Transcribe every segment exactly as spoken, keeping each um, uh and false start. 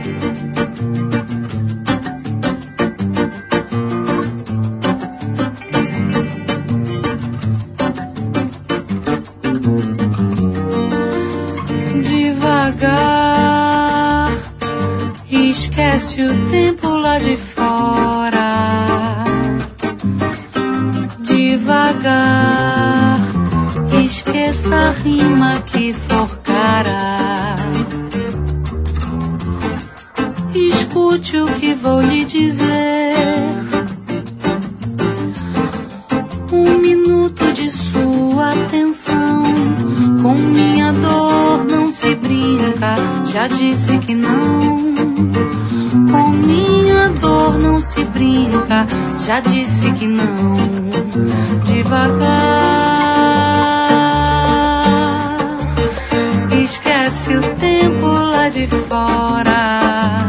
Devagar, esquece o tempo lá de fora. Devagar, esqueça a rima que forcara. Escute o que vou lhe dizer. Um minuto de sua atenção. Com minha dor não se brinca. Já disse que não. Com minha dor não se brinca. Já disse que não. Devagar, esquece o tempo lá de fora.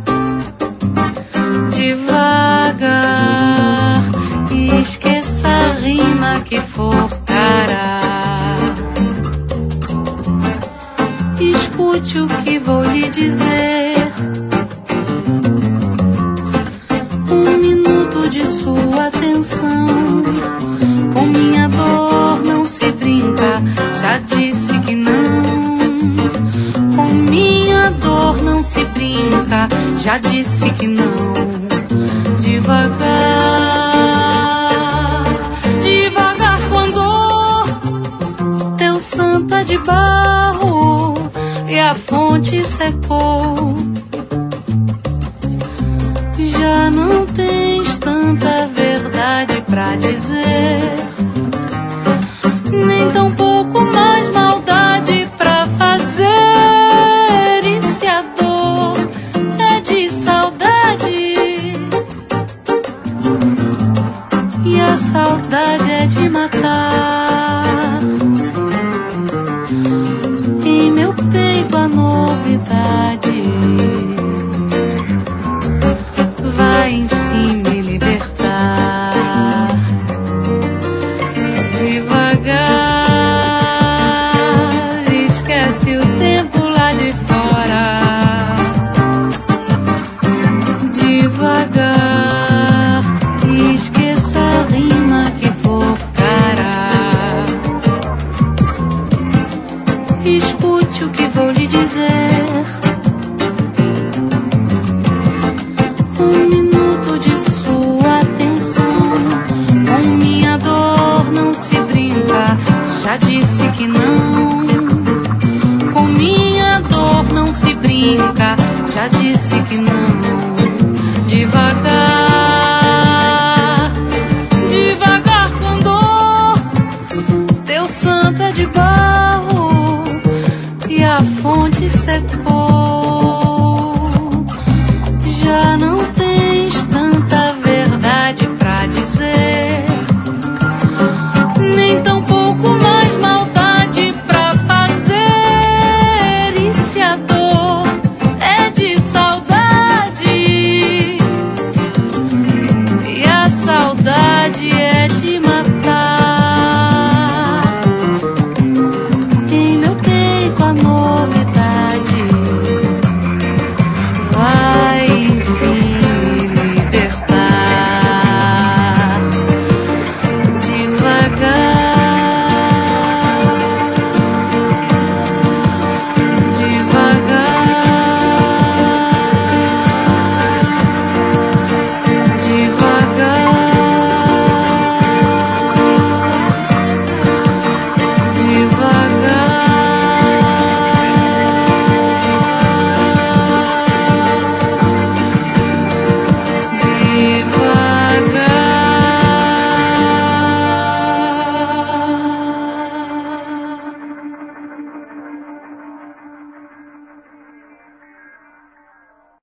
Devagar, esqueça a rima que forcara. Escute o que vou lhe dizer. Um minuto de sua atenção. Com minha dor não se brinca. Já disse que não. Com minha dor não se brinca. Já disse que não. Devagar, devagar com andor. Teu santo é de barro e a fonte secou. Já não tens tanta verdade pra dizer, nem tão pouco mais maldade pra fazer. E se a dor é de saudade e a saudade é de matar, em meu peito a novidade vai enfim me libertar. Devagar, esquece o tempo lá de fora. Devagar, esqueça a rima que forcara. Escute o que vou lhe dizer. Um minuto de sua atenção. Com minha dor não se brinca. Já disse que não. Com minha dor não se brinca. Já disse que não.